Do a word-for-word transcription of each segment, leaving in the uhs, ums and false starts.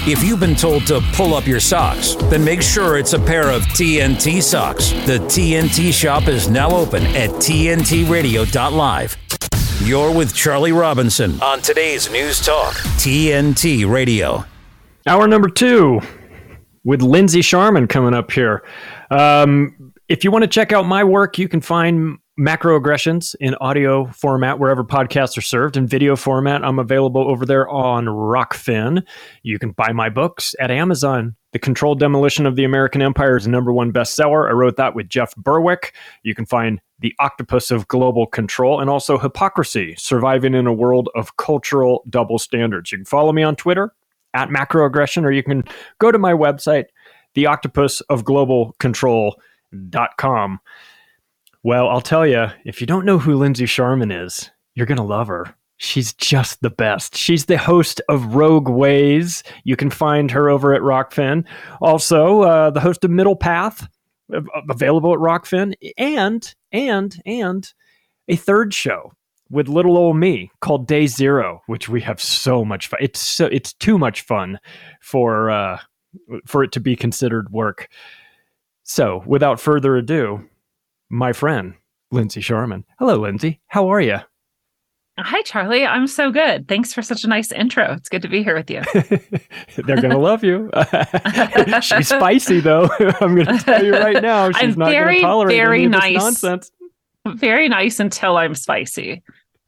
If you've been told to pull up your socks, then make sure it's a pair of T N T socks. The T N T shop is now open at T N T radio dot live. You're with Charlie Robinson on today's News Talk, T N T Radio. Hour number two with Lindsay Sharman coming up here. Um, if you want to check out my work, you can find Macroaggressions in audio format wherever podcasts are served. In video format, I'm available over there on Rockfin. You can buy my books at Amazon. The Controlled Demolition of the American Empire is the number one bestseller. I wrote that with Jeff Berwick. You can find The Octopus of Global Control and also Hypocrisy, Surviving in a World of Cultural Double Standards. You can follow me on Twitter at Macroaggression, or you can go to my website, the octopus of global control dot com. Well, I'll tell you, if you don't know who Lindsay Sharman is, you're going to love her. She's just the best. She's the host of Rogue Ways. You can find her over at Rockfin. Also, uh, the host of Middle Path, available at Rockfin, and, and, and a third show with little old me called Day Zero, which we have so much fun. It's so, it's too much fun for, uh, for it to be considered work. So, without further ado, my friend, Lindsay Sharman. Hello, Lindsay. How are you? Hi, Charlie. I'm so good. Thanks for such a nice intro. It's good to be here with you. They're going to love you. She's spicy, though. I'm going to tell you right now. She's I'm not going to tolerate very any of this nice. nonsense. Very nice until I'm spicy.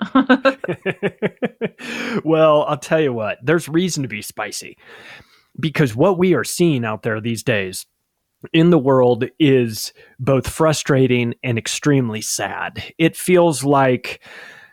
Well, I'll tell you what. There's reason to be spicy. Because what we are seeing out there these days in the world is both frustrating and extremely sad. It feels like,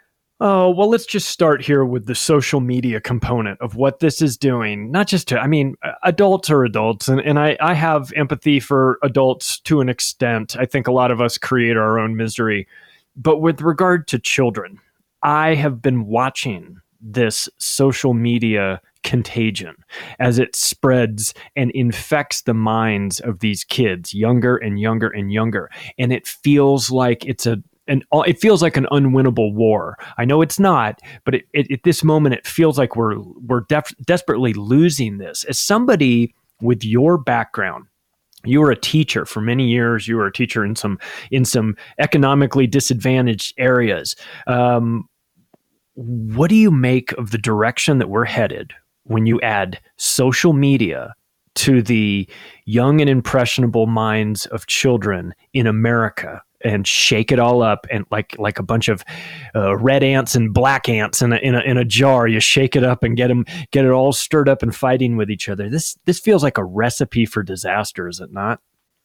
oh, well, let's just start here with the social media component of what this is doing. Not just to, I mean, adults are adults, and, and I, I have empathy for adults to an extent. I think a lot of us create our own misery. But with regard to children, I have been watching this social media contagion as it spreads and infects the minds of these kids younger and younger and younger. And it feels like it's a an it feels like an unwinnable war. I know it's not, but it, it, at this moment, it feels like we're we're def- desperately losing this. As somebody with your background, you were a teacher for many years. You were a teacher in some in some economically disadvantaged areas. Um, what do you make of the direction that we're headed when you add social media to the young and impressionable minds of children in America and shake it all up and like like a bunch of uh, red ants and black ants in a, in a in a jar? You shake it up and get them get it all stirred up and fighting with each other. This this feels like a recipe for disaster, is it not?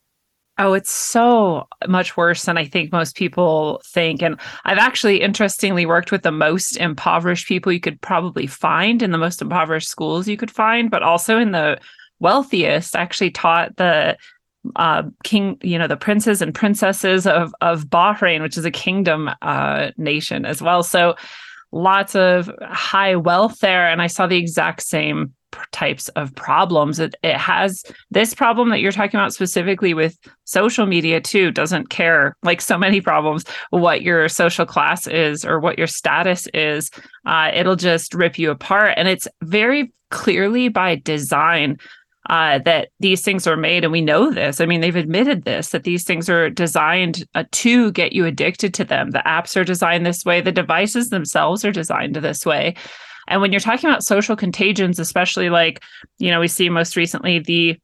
Oh, it's so much worse than I think most people think. And I've actually, interestingly, worked with the most impoverished people you could probably find in the most impoverished schools you could find, but also in the wealthiest. I actually taught the uh, king, you know, the princes and princesses of, of Bahrain, which is a kingdom uh, nation as well. So lots of high wealth there. And I saw the exact same types of problems. It, it has this problem that you're talking about specifically with social media too, doesn't care, like so many problems, what your social class is or what your status is. Uh, it'll just rip you apart. And it's very clearly by design uh, that these things are made. And we know this. I mean, they've admitted this, that these things are designed uh, to get you addicted to them. The apps are designed this way. The devices themselves are designed this way. And when you're talking about social contagions, especially like, you know, we see most recently the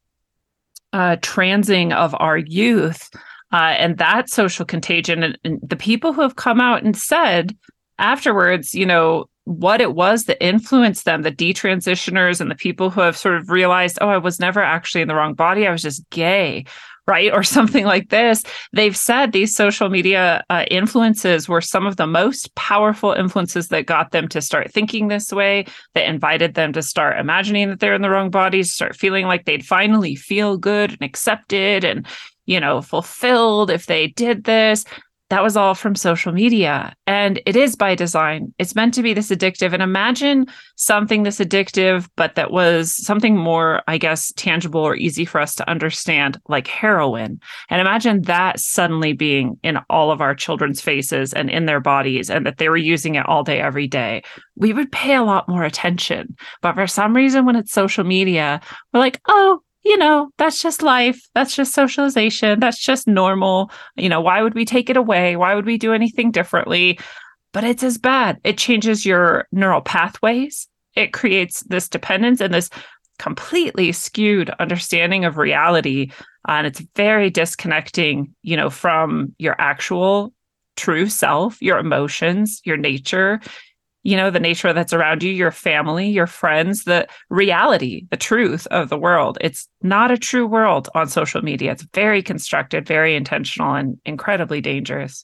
uh, transing of our youth uh, and that social contagion, and, and the people who have come out and said afterwards, you know, what it was that influenced them, the detransitioners and the people who have sort of realized, oh, I was never actually in the wrong body, I was just gay, right? Or something like this. They've said these social media uh, influences were some of the most powerful influences that got them to start thinking this way, that invited them to start imagining that they're in the wrong bodies, start feeling like they'd finally feel good and accepted and, you know, fulfilled if they did this. that was all from social media. And it is by design. It's meant to be this addictive. And imagine something this addictive, but that was something more, I guess, tangible or easy for us to understand, like heroin. And imagine that suddenly being in all of our children's faces and in their bodies, and that they were using it all day, every day. We would pay a lot more attention. But for some reason, when it's social media, we're like, oh, you know, that's just life. That's just socialization. That's just normal. You know, why would we take it away? Why would we do anything differently? But it's as bad. It changes your neural pathways. It creates this dependence and this completely skewed understanding of reality. Uh, and it's very disconnecting, you know, from your actual true self, your emotions, your nature, you know, the nature that's around you, your family, your friends, the reality, the truth of the world. It's not a true world on social media. It's very constructed, very intentional, and incredibly dangerous.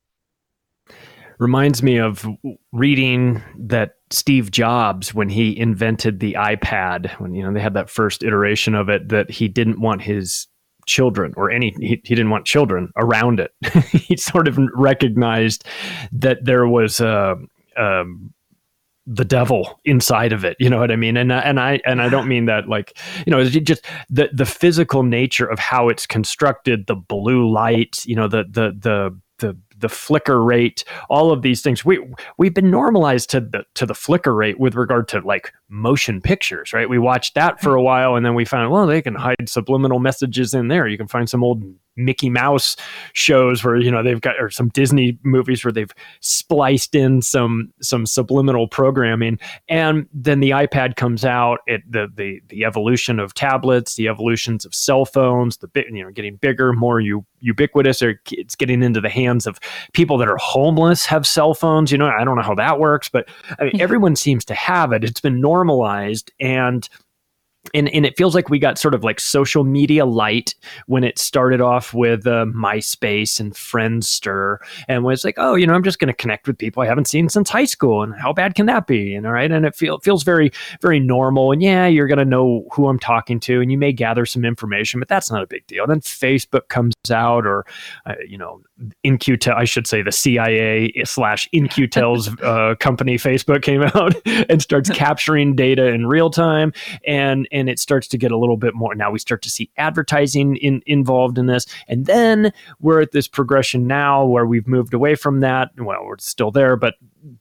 Reminds me of reading that Steve Jobs, when he invented the iPad, when, you know, they had that first iteration of it, that he didn't want his children or any, he, he didn't want children around it. He sort of recognized that there was a, Um, the devil inside of it, you know what I mean? And and I and I don't mean that like, you know, just the the physical nature of how it's constructed, the blue light, you know, the the the the the flicker rate, all of these things. We we've been normalized to the to the flicker rate with regard to like motion pictures, right? We watched that for a while, and then we found, well, they can hide subliminal messages in there. You can find some old Mickey Mouse shows where, you know, they've got, or some Disney movies where they've spliced in some some subliminal programming. And then the iPad comes out, it the the the evolution of tablets, the evolutions of cell phones, the bit, you know, getting bigger, more u- ubiquitous, or it's getting into the hands of people that are homeless have cell phones. You know, I don't know how that works, but I mean, everyone seems to have it. It's been normalized, and And and it feels like we got sort of like social media light when it started off with uh, MySpace and Friendster, and was like, oh, you know, I'm just going to connect with people I haven't seen since high school, and how bad can that be? You know, right? And it feel, feels very, very normal. And yeah, you're going to know who I'm talking to, and you may gather some information, but that's not a big deal. And then Facebook comes out, or uh, you know, In-Q-Tel, I should say the C I A slash In-Q-Tel's uh, company, Facebook, came out and starts capturing data in real time, and and it starts to get a little bit more. Now we start to see advertising in, involved in this. And then we're at this progression now where we've moved away from that. Well, we're still there, but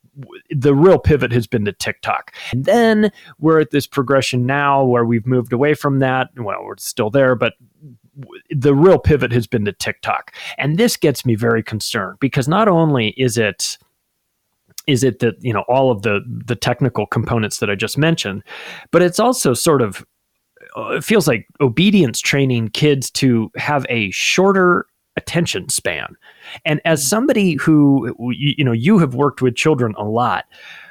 the real pivot has been to TikTok. And then we're at this progression now where we've moved away from that. Well, we're still there, but the real pivot has been to TikTok. And this gets me very concerned, because not only is it is it that, you know, all of the the technical components that I just mentioned, but it's also sort of, it feels like obedience training kids to have a shorter attention span. And as somebody who, you, you know, you have worked with children a lot,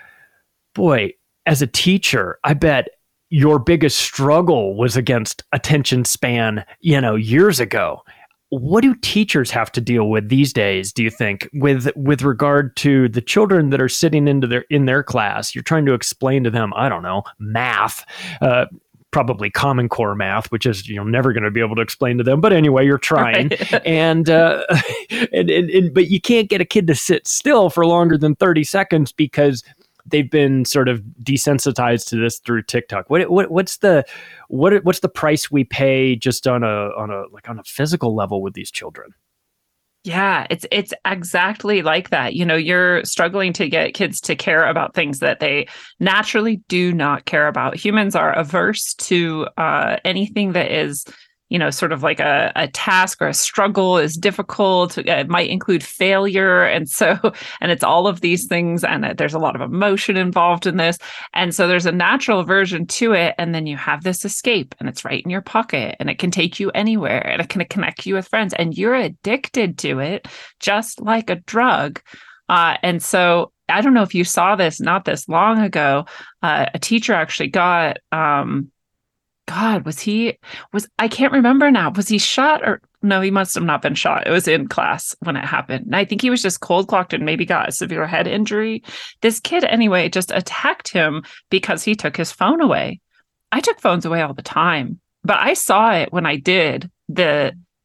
boy, as a teacher, I bet your biggest struggle was against attention span, you know, years ago. What do teachers have to deal with these days, do you think, with with regard to the children that are sitting into their in their class? You're trying to explain to them, I don't know, math, uh, probably Common Core math, which is, you know, never going to be able to explain to them. But anyway, you're trying, right. and, uh, and, and and but you can't get a kid to sit still for longer than thirty seconds because they've been sort of desensitized to this through TikTok. What, what what's the what what's the price we pay just on a on a like on a physical level with these children? Yeah, it's it's exactly like that. You know, you're struggling to get kids to care about things that they naturally do not care about. Humans are averse to uh, anything that is, you know, sort of like a, a task or a struggle is difficult. It might include failure. And so, and it's all of these things. And there's a lot of emotion involved in this. And so there's a natural aversion to it. And then you have this escape, and it's right in your pocket, and it can take you anywhere, and it can connect you with friends, and you're addicted to it, just like a drug. Uh, and so I don't know if you saw this not this long ago. Uh, a teacher actually got, um, God, was he, was, I can't remember now. Was he shot or no, he must have not been shot. It was in class when it happened. And I think he was just cold clocked and maybe got a severe head injury. This kid anyway, just attacked him because he took his phone away. I took phones away all the time, but I saw it when I did the,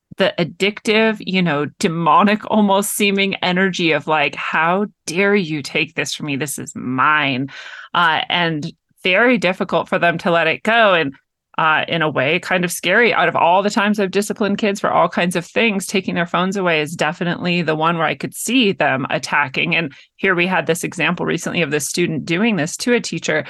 the addictive, you know, demonic almost seeming energy of like, how dare you take this from me? This is mine. Uh, and very difficult for them to let it go. And uh, in a way, kind of scary. Out of all the times I've disciplined kids for all kinds of things, taking their phones away is definitely the one where I could see them attacking. And here we had this example recently of this student doing this to a teacher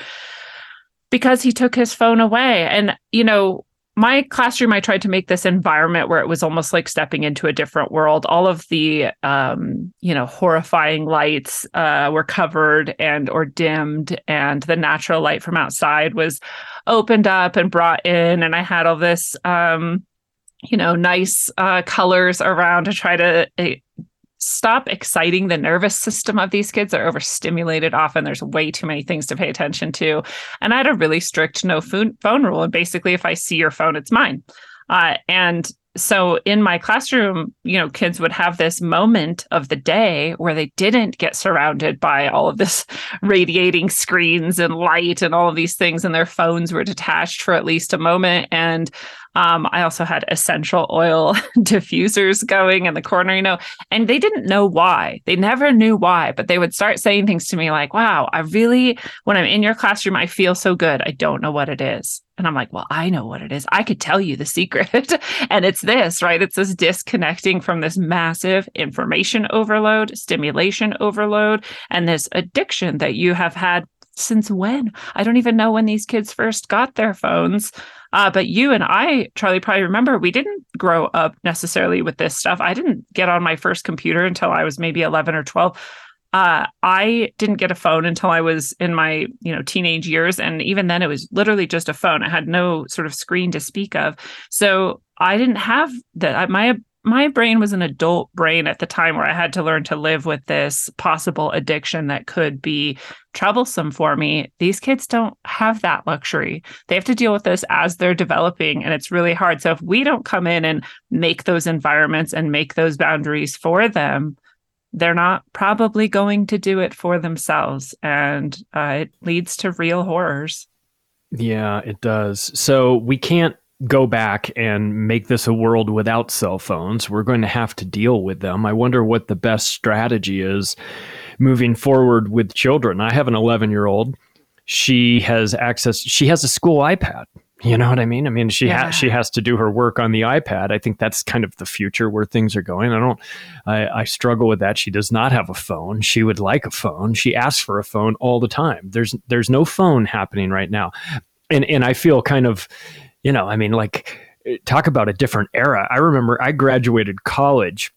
because he took his phone away. And, you know, my classroom, I tried to make this environment where it was almost like stepping into a different world. All of the, um, you know, horrifying lights uh, were covered and or dimmed, and the natural light from outside was opened up and brought in. And I had all this, um, you know, nice uh, colors around to try to uh, stop exciting the nervous system of these kids. They're overstimulated often. There's way too many things to pay attention to. And I had a really strict no phone, phone rule. And basically, if I see your phone, it's mine. Uh, and so in my classroom, you know, kids would have this moment of the day where they didn't get surrounded by all of this radiating screens and light and all of these things, and their phones were detached for at least a moment. And Um, I also had essential oil diffusers going in the corner, you know, and they didn't know why. They never knew why, but they would start saying things to me like, wow, I really, when I'm in your classroom, I feel so good. I don't know what it is. And I'm like, well, I know what it is. I could tell you the secret. And it's this, right? It's this disconnecting from this massive information overload, stimulation overload, and this addiction that you have had since when? I don't even know when these kids first got their phones. Uh, but you and I, Charlie, probably remember, we didn't grow up necessarily with this stuff. I didn't get on my first computer until I was maybe eleven or twelve. Uh, I didn't get a phone until I was in my, you know, teenage years. And even then it was literally just a phone. It had no sort of screen to speak of. So I didn't have that. My My brain was an adult brain at the time where I had to learn to live with this possible addiction that could be troublesome for me. These kids don't have that luxury. They have to deal with this as they're developing, and it's really hard. So if we don't come in and make those environments and make those boundaries for them, they're not probably going to do it for themselves. And uh, it leads to real horrors. Yeah, it does. So we can't go back and make this a world without cell phones. We're going to have to deal with them. I wonder what the best strategy is moving forward with children. I have an eleven-year-old. She has access. She has a school iPad. You know what I mean? I mean, she Yeah. has she has to do her work on the iPad. I think that's kind of the future where things are going. I don't. I, I struggle with that. She does not have a phone. She would like a phone. She asks for a phone all the time. There's there's no phone happening right now, and and I feel kind of, you know, I mean, like, talk about a different era. I remember I graduated college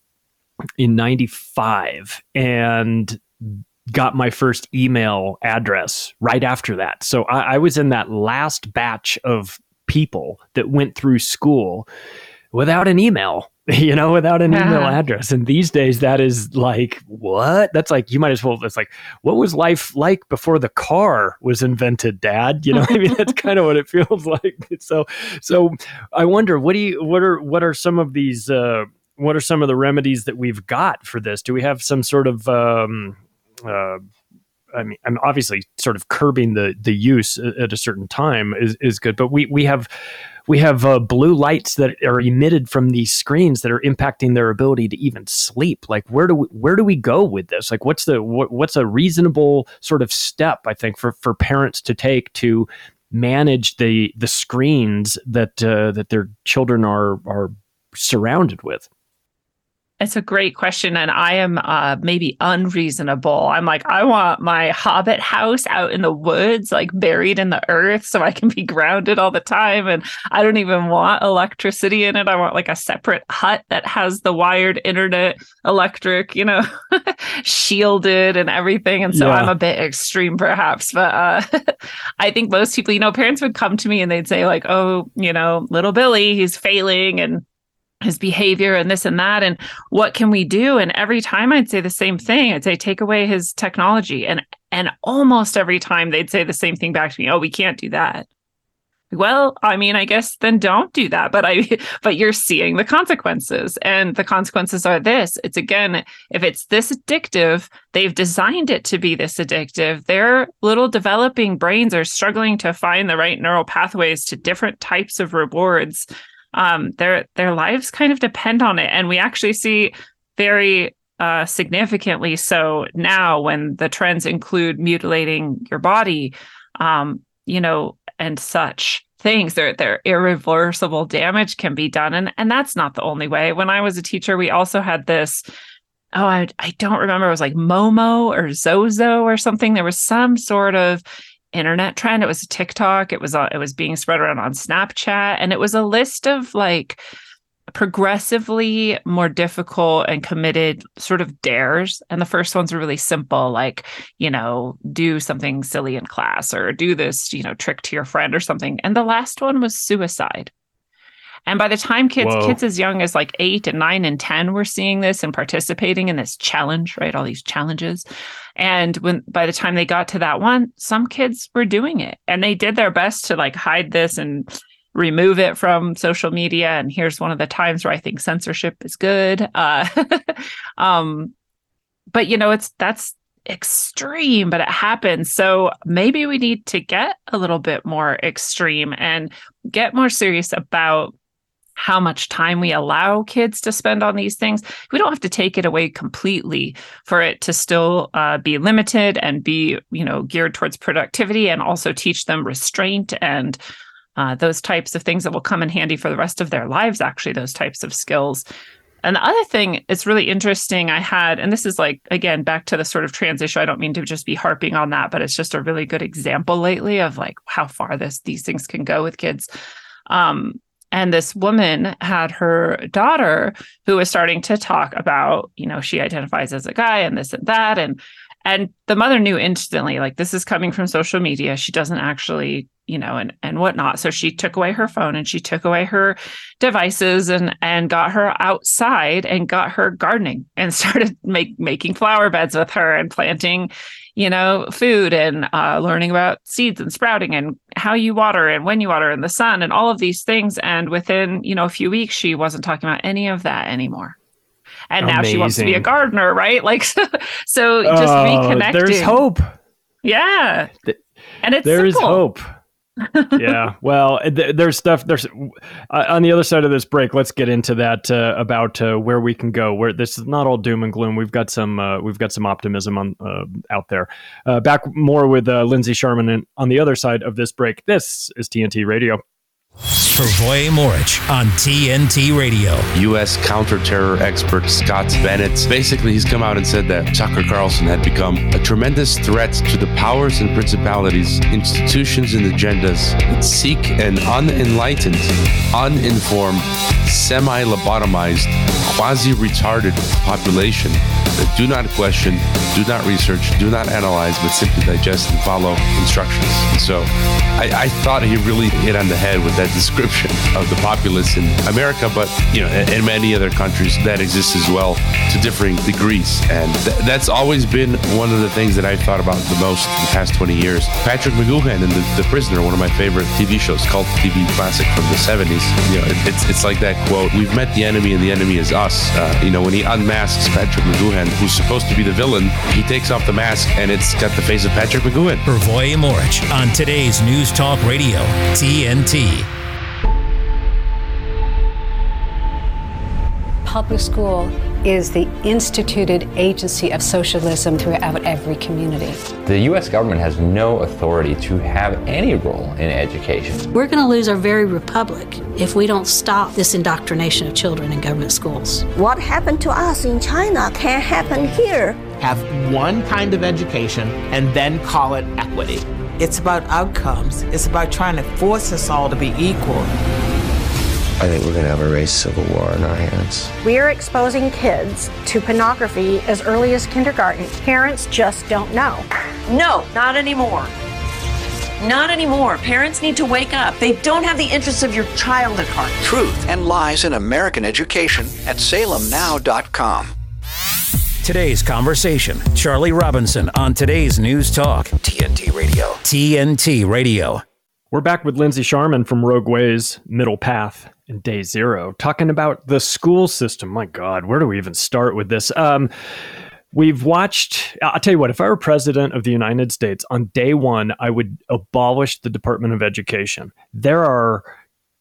in ninety-five and got my first email address right after that. So I, I was in that last batch of people that went through school without an email, you know, without an Uh-huh. email address. And these days that is like, what? That's like, you might as well, that's like, what was life like before the car was invented, Dad? You know, I mean, that's kind of what it feels like. So, so I wonder, what do you, what are, what are some of these, uh, what are some of the remedies that we've got for this? Do we have some sort of, um, uh, I mean, I'm obviously sort of curbing the the use at a certain time is, is good, but we we have we have uh, blue lights that are emitted from these screens that are impacting their ability to even sleep. Like, where do we, where do we go with this? Like, what's the what, what's a reasonable sort of step, I think, for for parents to take to manage the the screens that uh, that their children are are surrounded with? It's a great question. And I am uh, maybe unreasonable. I'm like, I want my hobbit house out in the woods, like buried in the earth so I can be grounded all the time. And I don't even want electricity in it. I want like a separate hut that has the wired internet, electric, you know, shielded and everything. And so Yeah. I'm a bit extreme perhaps. But uh, I think most people, you know, parents would come to me and they'd say like, oh, you know, little Billy, he's failing and his behavior and this and that, and what can we do? And every time I'd say the same thing. I'd say, take away his technology. And and almost every time they'd say the same thing back to me. Oh, we can't do that. Well, I mean, I guess then don't do that. But I but you're seeing the consequences. And the consequences are this. It's again, if it's this addictive, they've designed it to be this addictive. Their little developing brains are struggling to find the right neural pathways to different types of rewards. um, their their lives kind of depend on it. And we actually see very uh, significantly so now when the trends include mutilating your body, um, you know, and such things, their their irreversible damage can be done. And and that's not the only way. When I was a teacher, we also had this, oh, I, I don't remember, it was like Momo or Zozo or something. There was some sort of internet trend. It was TikTok. It was uh, it was being spread around on Snapchat. And it was a list of like progressively more difficult and committed sort of dares. And the first ones were really simple, like, you know, do something silly in class or do this, you know, trick to your friend or something. And the last one was suicide. And by the time kids, Whoa. kids as young as like eight and nine and ten were seeing this and participating in this challenge, right? All these challenges. And when by the time they got to that one, some kids were doing it and they did their best to like hide this and remove it from social media. And here's one of the times where I think censorship is good. Uh, um, but, you know, it's that's extreme, but it happens. So maybe we need to get a little bit more extreme and get more serious about how much time we allow kids to spend on these things. We don't have to take it away completely for it to still uh, be limited and be, you know, geared towards productivity, and also teach them restraint and uh, those types of things that will come in handy for the rest of their lives, actually, those types of skills. And the other thing, it's really interesting, I had, and this is like, again, back to the sort of trans issue. I don't mean to just be harping on that, but it's just a really good example lately of like how far this these things can go with kids. Um, And this woman had her daughter who was starting to talk about, you know, she identifies as a guy and this and that. And and the mother knew instantly, like, this is coming from social media. She doesn't actually, you know, and and whatnot. So she took away her phone and she took away her devices and and got her outside and got her gardening and started make, making flower beds with her and planting, you know, food and uh, learning about seeds and sprouting and how you water and when you water and the sun and all of these things. And within, you know, a few weeks, she wasn't talking about any of that anymore. And Amazing. Now she wants to be a gardener, right? Like, so, so just Oh, reconnecting. There's hope. Yeah. And it's There is simple. hope. Yeah. Well, th- there's stuff. There's uh, on the other side of this break. Let's get into that uh, about uh, where we can go. Where this is not all doom and gloom. We've got some. Uh, we've got some optimism on uh, out there. Uh, back more with uh, Lindsay Sharman and on the other side of this break. This is T N T Radio. Pervoy Morich on T N T Radio. U S counterterror expert Scott Bennett. Basically, he's come out and said that Tucker Carlson had become a tremendous threat to the powers and principalities, institutions, and agendas that seek an unenlightened, uninformed, semi-lobotomized, quasi-retarded population that do not question, do not research, do not analyze, but simply digest and follow instructions. And so I, I thought he really hit on the head with that description of the populace in America, but you know, in many other countries that exist as well to differing degrees. And th- that's always been one of the things that I've thought about the most in the past twenty years. Patrick McGoohan in the, the Prisoner, one of my favorite T V shows, cult T V classic from the seventies. You know, it, it's it's like that quote: "We've met the enemy, and the enemy is us." Uh, you know, when he unmasks Patrick McGoohan, who's supposed to be the villain, he takes off the mask, and it's got the face of Patrick McGoohan. Pervoy Morich on today's News Talk Radio, T N T. Public school is the instituted agency of socialism throughout every community. The U S government has no authority to have any role in education. We're going to lose our very republic if we don't stop this indoctrination of children in government schools. What happened to us in China can happen here. Have one kind of education and then call it equity. It's about outcomes. It's about trying to force us all to be equal. I think we're going to have a race civil war on our hands. We are exposing kids to pornography as early as kindergarten. Parents just don't know. No, not anymore. Not anymore. Parents need to wake up. They don't have the interests of your child at heart. Truth and lies in American education at salem now dot com. Today's conversation. Charlie Robinson on today's News Talk. T N T Radio. T N T Radio. We're back with Lindsay Sharman from Rogue Ways, Middle Path, and Day Zero, talking about the school system. My God, where do we even start with this? Um, we've watched, I'll tell you what, if I were president of the United States, on day one, I would abolish the Department of Education. There are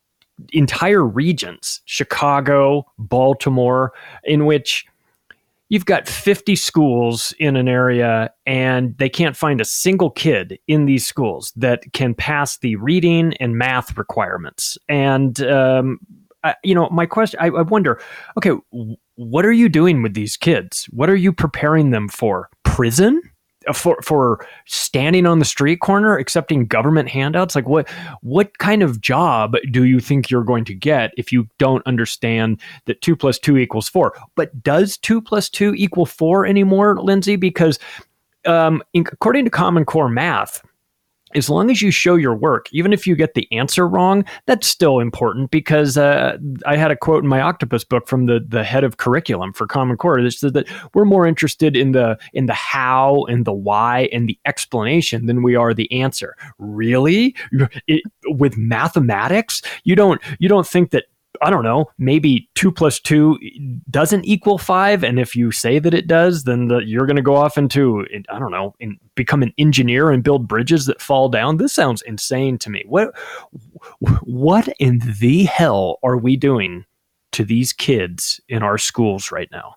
entire regions, Chicago, Baltimore, in which you've got fifty schools in an area and they can't find a single kid in these schools that can pass the reading and math requirements. And, um, I, you know, my question, I, I wonder, okay, w- what are you doing with these kids? What are you preparing them for? Prison? For for standing on the street corner accepting government handouts? Like what what kind of job do you think you're going to get if you don't understand that two plus two equals four? But does two plus two equal four anymore, Lindsay? Because um, in, according to Common Core math, as long as you show your work, even if you get the answer wrong, that's still important, because uh, I had a quote in my Octopus book from the, the head of curriculum for Common Core that said that we're more interested in the in the how and the why and the explanation than we are the answer. Really? It, with mathematics, you don't you don't think that, I don't know, maybe two plus two doesn't equal five. And if you say that it does, then the, you're going to go off into, I don't know, in, become an engineer and build bridges that fall down. This sounds insane to me. What, what in the hell are we doing to these kids in our schools right now?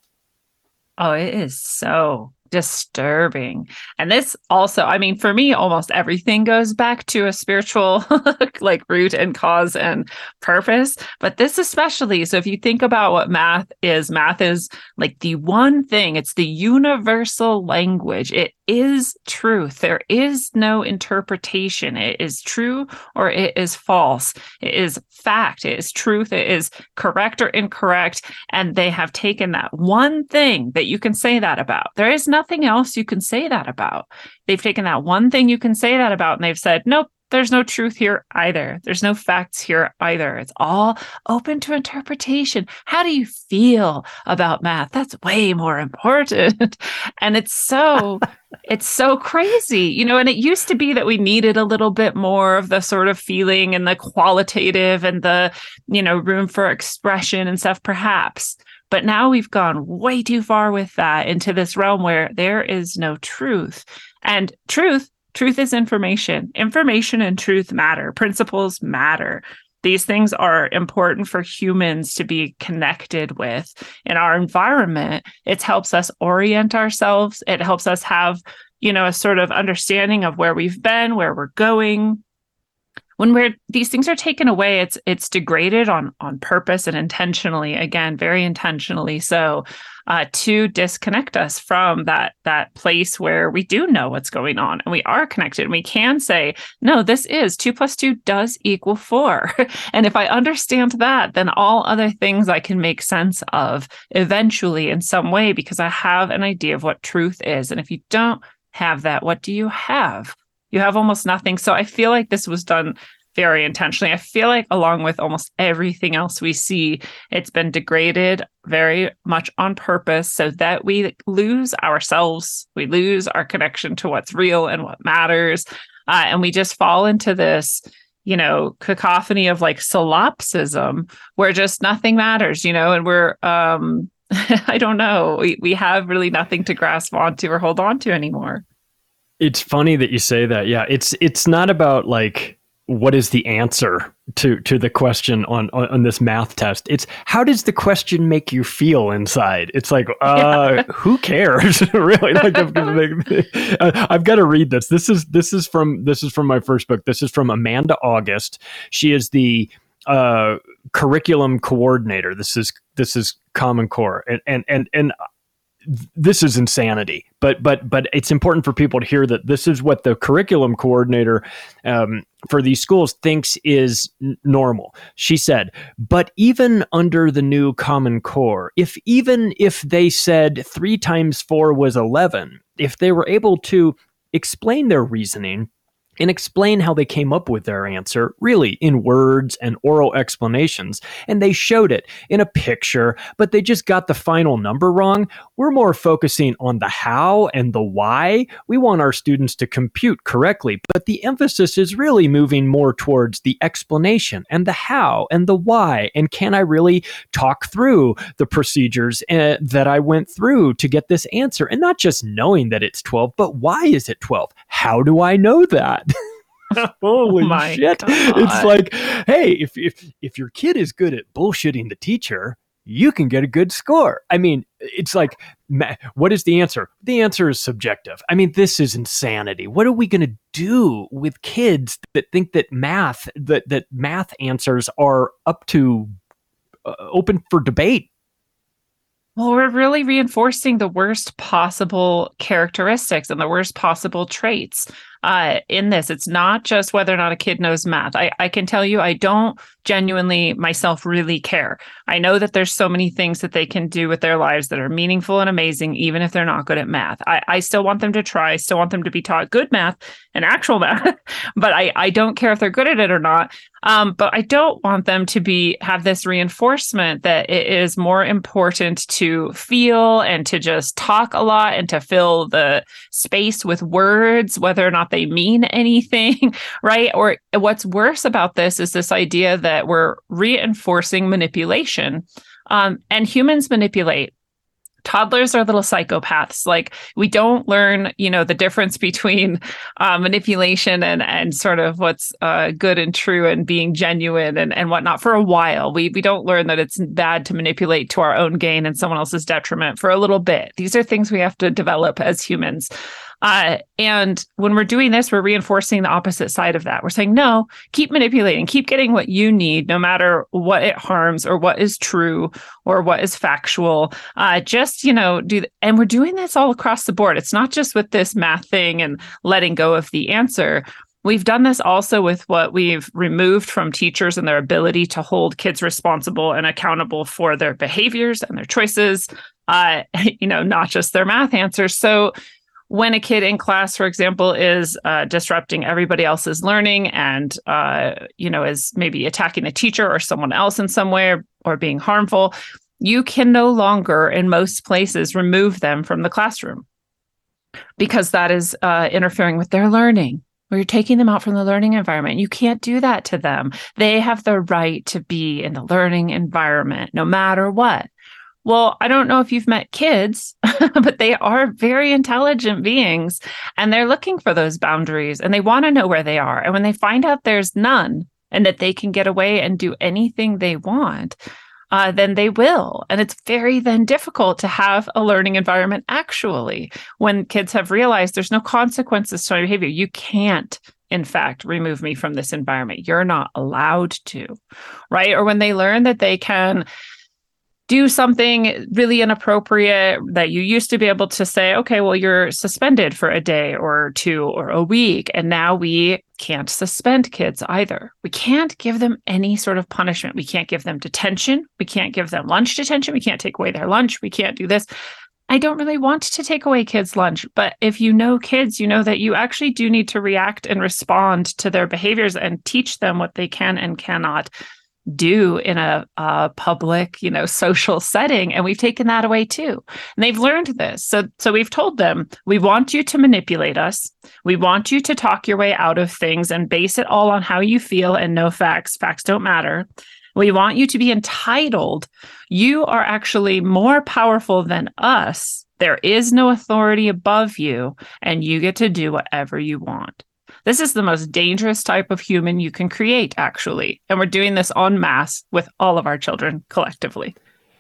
Oh, it is so disturbing. And this also, I mean, for me, almost everything goes back to a spiritual like root and cause and purpose. But this especially, so if you think about what math is, math is like the one thing, it's the universal language. It is truth. There is no interpretation. It is true or it is false. It is fact. It is truth. It is correct or incorrect. And they have taken that one thing that you can say that about. There is nothing else you can say that about. They've taken that one thing you can say that about, and they've said, nope, there's no truth here either. There's no facts here either. It's all open to interpretation. How do you feel about math? That's way more important. And it's so, it's so crazy, you know, and it used to be that we needed a little bit more of the sort of feeling and the qualitative and the, you know, room for expression and stuff, perhaps. But now we've gone way too far with that into this realm where there is no truth. And truth, truth is information. Information and truth matter. Principles matter. These things are important for humans to be connected with. In our environment, it helps us orient ourselves. It helps us have, you know, a sort of understanding of where we've been, where we're going. When we're these things are taken away, it's it's degraded on on purpose and intentionally, again, very intentionally so, uh, to disconnect us from that that place where we do know what's going on and we are connected. And we can say, no, this is two plus two does equal four. And if I understand that, then all other things I can make sense of eventually in some way, because I have an idea of what truth is. And if you don't have that, what do you have? You have almost nothing. So I feel like this was done very intentionally. I feel like along with almost everything else we see, it's been degraded very much on purpose so that we lose ourselves. We lose our connection to what's real and what matters. Uh, and we just fall into this, you know, cacophony of like solipsism where just nothing matters, you know, and we're, um, I don't know, we, we have really nothing to grasp onto or hold on to anymore. It's funny that you say that. Yeah, it's it's not about like what is the answer to to the question on, on on this math test. It's how does the question make you feel inside? It's like, uh, yeah. Who cares? Really? Like, I've, I've got to read this. This is this is from this is from my first book. This is from Amanda August. She is the uh, curriculum coordinator. This is this is Common Core, and and and and. This is insanity, but but but it's important for people to hear that this is what the curriculum coordinator um, for these schools thinks is n- normal. She said, but even under the new Common Core, if even if they said three times four was eleven, if they were able to explain their reasoning and explain how they came up with their answer, really in words and oral explanations, and they showed it in a picture, but they just got the final number wrong. We're more focusing on the how and the why. We want our students to compute correctly, but the emphasis is really moving more towards the explanation and the how and the why. And can I really talk through the procedures uh, that I went through to get this answer? And not just knowing that it's twelve, but why is it twelve? How do I know that? Holy oh shit. God. It's like, hey, if, if if your kid is good at bullshitting the teacher, you can get a good score. I mean, it's like, what is the answer? The answer is subjective. I mean, this is insanity. What are we going to do with kids that think that math, that, that math answers are up to uh, open for debate? Well, we're really reinforcing the worst possible characteristics and the worst possible traits uh, in this. It's not just whether or not a kid knows math. I, I can tell you, I don't genuinely myself really care. I know that there's so many things that they can do with their lives that are meaningful and amazing, even if they're not good at math. I, I still want them to try. I still want them to be taught good math and actual math, but I, I don't care if they're good at it or not. Um, but I don't want them to be have this reinforcement that it is more important to feel and to just talk a lot and to fill the space with words, whether or not they mean anything, right? Or what's worse about this is this idea that we're reinforcing manipulation. Um, and humans manipulate. Toddlers are little psychopaths. Like, we don't learn, you know, the difference between uh, manipulation and and sort of what's uh, good and true and being genuine and, and whatnot for a while. We we don't learn that it's bad to manipulate to our own gain and someone else's detriment for a little bit. These are things we have to develop as humans. Uh, and when we're doing this, we're reinforcing the opposite side of that. We're saying, no, keep manipulating, keep getting what you need, no matter what it harms or what is true or what is factual. Uh, just, you know, do, th- and we're doing this all across the board. It's not just with this math thing and letting go of the answer. We've done this also with what we've removed from teachers and their ability to hold kids responsible and accountable for their behaviors and their choices, uh, you know, not just their math answers. So when a kid in class, for example, is uh, disrupting everybody else's learning and, uh, you know, is maybe attacking the teacher or someone else in some way or, or being harmful, you can no longer, in most places, remove them from the classroom because that is uh, interfering with their learning. Or you're taking them out from the learning environment. You can't do that to them. They have the right to be in the learning environment no matter what. Well, I don't know if you've met kids, but they are very intelligent beings and they're looking for those boundaries and they want to know where they are. And when they find out there's none and that they can get away and do anything they want, uh, then they will. And it's very then difficult to have a learning environment actually when kids have realized there's no consequences to my behavior. You can't, in fact, remove me from this environment. You're not allowed to, right? Or when they learn that they can do something really inappropriate that you used to be able to say, okay, well, you're suspended for a day or two or a week. And now we can't suspend kids either. We can't give them any sort of punishment. We can't give them detention. We can't give them lunch detention. We can't take away their lunch. We can't do this. I don't really want to take away kids' lunch, but if you know kids, you know that you actually do need to react and respond to their behaviors and teach them what they can and cannot do in a, a public, you know, social setting. And we've taken that away too. And they've learned this. So, so we've told them, we want you to manipulate us. We want you to talk your way out of things and base it all on how you feel and no facts. Facts don't matter. We want you to be entitled. You are actually more powerful than us. There is no authority above you, and you get to do whatever you want. This is the most dangerous type of human you can create, actually. And we're doing this en masse with all of our children collectively.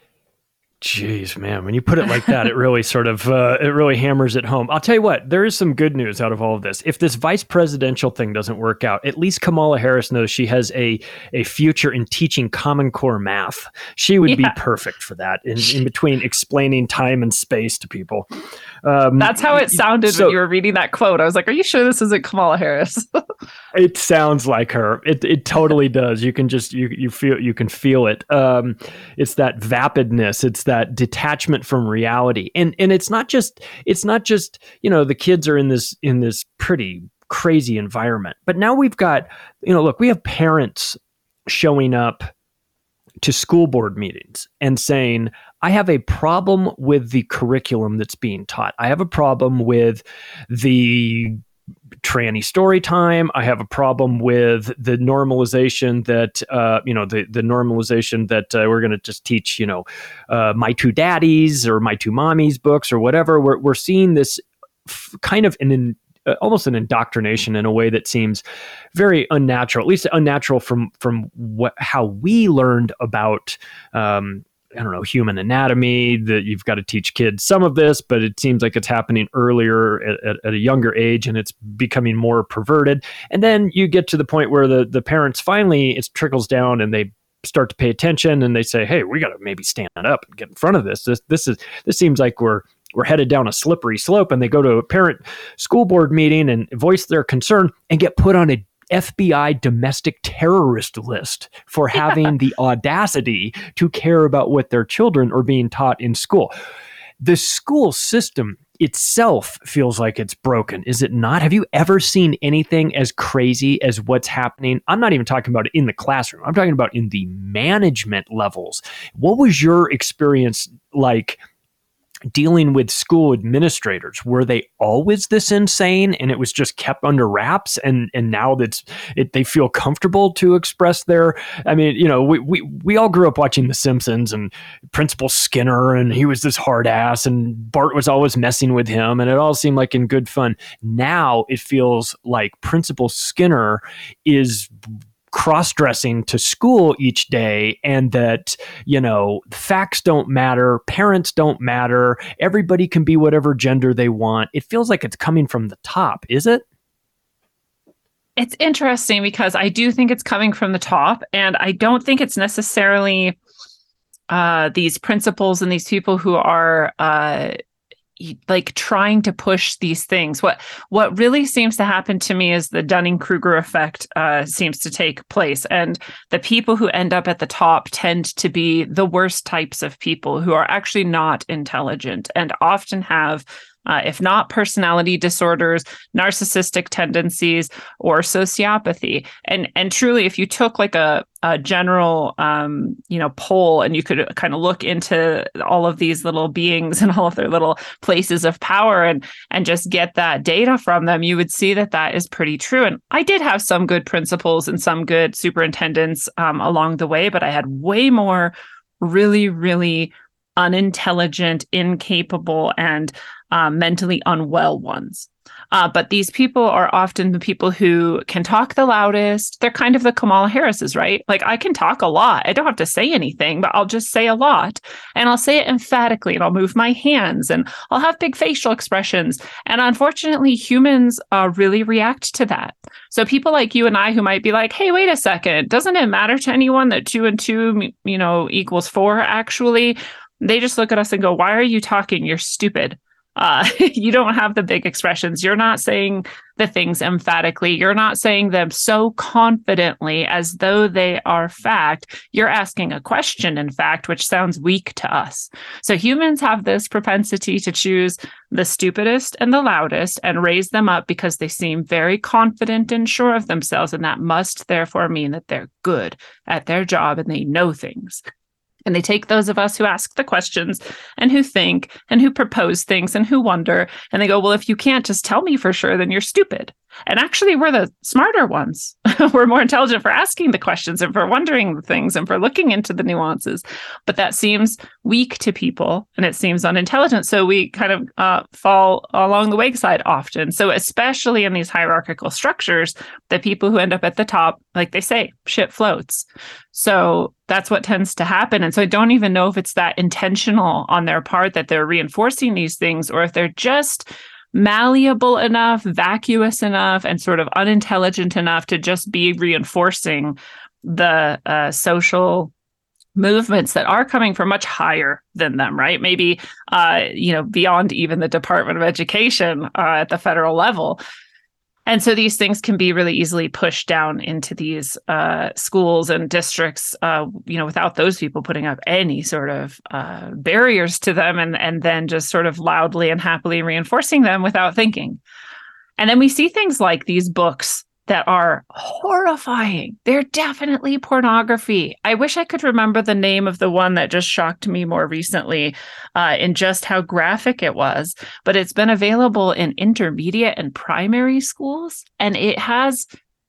Jeez, man, when you put it like that, it really sort of, uh, it really hammers it home. I'll tell you what, there is some good news out of all of this. If this vice presidential thing doesn't work out, at least Kamala Harris knows she has a, a future in teaching Common Core math. She would yeah. be perfect for that, in, in between explaining time and space to people. Um, That's how it sounded so, when you were reading that quote. I was like, are you sure this isn't Kamala Harris? It sounds like her. It it totally does. You can just, you you feel, you can feel it. Um, it's that vapidness. It's that detachment from reality. And and it's not just, it's not just, you know, the kids are in this, in this pretty crazy environment, but now we've got, you know, look, we have parents showing up to school board meetings and saying, I have a problem with the curriculum that's being taught. I have a problem with the tranny story time. I have a problem with the normalization that, uh, you know, the, the normalization that uh, we're going to just teach, you know, uh, My Two Daddies or My Two Mommies books or whatever. We're, we're seeing this f- kind of an in, uh, almost an indoctrination in a way that seems very unnatural, at least unnatural from from what how we learned about. Um, I don't know, human anatomy, that you've got to teach kids some of this, but it seems like it's happening earlier at, at, at a younger age, and it's becoming more perverted. And then you get to the point where the, the parents finally, it trickles down and they start to pay attention and they say, hey, we got to maybe stand up and get in front of this. This, this is, this seems like we're, we're headed down a slippery slope. And they go to a parent school board meeting and voice their concern and get put on a F B I domestic terrorist list for having yeah. the audacity to care about what their children are being taught in school. The school system itself feels like it's broken, is it not? Have you ever seen anything as crazy as what's happening? I'm not even talking about it in the classroom. I'm talking about in the management levels. What was your experience like dealing with school administrators? Were they always this insane and it was just kept under wraps, and and now that's it, they feel comfortable to express their, I mean, you know, we, we we all grew up watching The Simpsons and Principal Skinner, and he was this hard ass and Bart was always messing with him, and it all seemed like in good fun. Now it feels like Principal Skinner is cross-dressing to school each day, and that, you know, facts don't matter, parents don't matter, everybody can be whatever gender they want. It feels like it's coming from the top, is it? It's interesting because I do think it's coming from the top, and I don't think it's necessarily uh, these principals and these people who are uh, like trying to push these things. What what really seems to happen to me is the Dunning-Kruger effect uh, seems to take place. And the people who end up at the top tend to be the worst types of people who are actually not intelligent and often have, uh, if not personality disorders, narcissistic tendencies, or sociopathy. And and truly, if you took like a, a general, um, you know, poll and you could kind of look into all of these little beings and all of their little places of power and and just get that data from them, you would see that that is pretty true. And I did have some good principals and some good superintendents um, along the way, but I had way more really, really unintelligent, incapable, and um, mentally unwell ones. Uh, but these people are often the people who can talk the loudest. They're kind of the Kamala Harris's, right? Like, I can talk a lot. I don't have to say anything, but I'll just say a lot. And I'll say it emphatically, and I'll move my hands, and I'll have big facial expressions. And unfortunately, humans uh, really react to that. So people like you and I who might be like, hey, wait a second, doesn't it matter to anyone that two and two, you know, equals four, actually? They just look at us and go, why are you talking? You're stupid. Uh, you don't have the big expressions. You're not saying the things emphatically. You're not saying them so confidently as though they are fact. You're asking a question, in fact, which sounds weak to us. So humans have this propensity to choose the stupidest and the loudest and raise them up because they seem very confident and sure of themselves. And that must therefore mean that they're good at their job and they know things. And they take those of us who ask the questions and who think and who propose things and who wonder, and they go, well, if you can't just tell me for sure, then you're stupid. And actually, we're the smarter ones. We're more intelligent for asking the questions and for wondering the things and for looking into the nuances. But that seems weak to people, and it seems unintelligent. So we kind of uh, fall along the wayside often. So especially in these hierarchical structures, the people who end up at the top, like they say, shit floats. So that's what tends to happen. And so I don't even know if it's that intentional on their part that they're reinforcing these things, or if they're just malleable enough, vacuous enough, and sort of unintelligent enough to just be reinforcing the uh, social movements that are coming from much higher than them, right? Maybe, uh, you know, beyond even the Department of Education uh, at the federal level. And so these things can be really easily pushed down into these uh, schools and districts, uh, you know, without those people putting up any sort of uh, barriers to them, and, and then just sort of loudly and happily reinforcing them without thinking. And then we see things like these books that are horrifying. They're definitely pornography. I wish I could remember the name of the one that just shocked me more recently uh, in just how graphic it was, but it's been available in intermediate and primary schools, and it has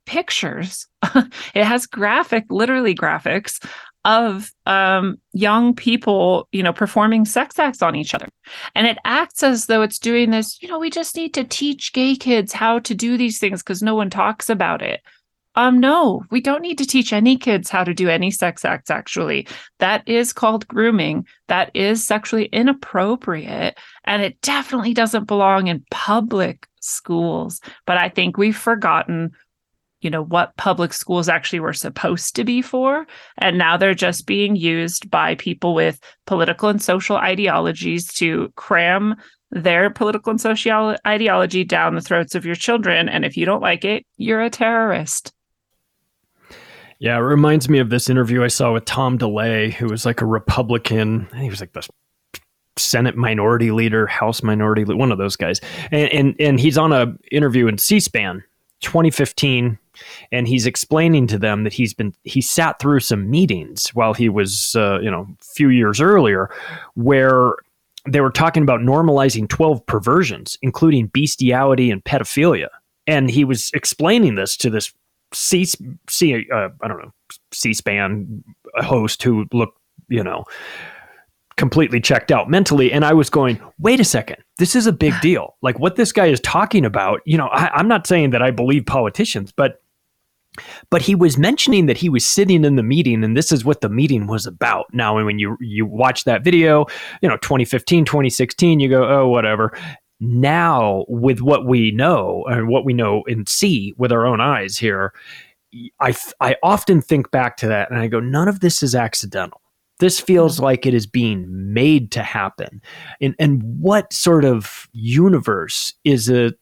pictures. It has graphic, literally graphics of um, young people, you know, performing sex acts on each other. And it acts as though it's doing this, you know, we just need to teach gay kids how to do these things because no one talks about it. Um, no, we don't need to teach any kids how to do any sex acts, actually. That is called grooming. That is sexually inappropriate. And it definitely doesn't belong in public schools. But I think we've forgotten, you know, what public schools actually were supposed to be for. And now they're just being used by people with political and social ideologies to cram their political and social ideology down the throats of your children. And if you don't like it, you're a terrorist. Yeah, it reminds me of this interview I saw with Tom DeLay, who was like a Republican. He was like the Senate minority leader, House minority leader, one of those guys. And, and, and he's on a interview in C-SPAN twenty fifteen, and he's explaining to them that he's been he sat through some meetings while he was, uh, you know, a few years earlier, where they were talking about normalizing twelve perversions, including bestiality and pedophilia. And he was explaining this to this C, C uh, I don't know, C-SPAN host who looked, you know, completely checked out mentally. And I was going, wait a second, this is a big deal. Like what this guy is talking about, you know, I, I'm not saying that I believe politicians, but But he was mentioning that he was sitting in the meeting and this is what the meeting was about. Now, when you you watch that video, you know, twenty fifteen, twenty sixteen, you go, oh, whatever. Now, with what we know and what we know and see with our own eyes here, I, I often think back to that and I go, none of this is accidental. This feels like it is being made to happen. And, and what sort of universe is it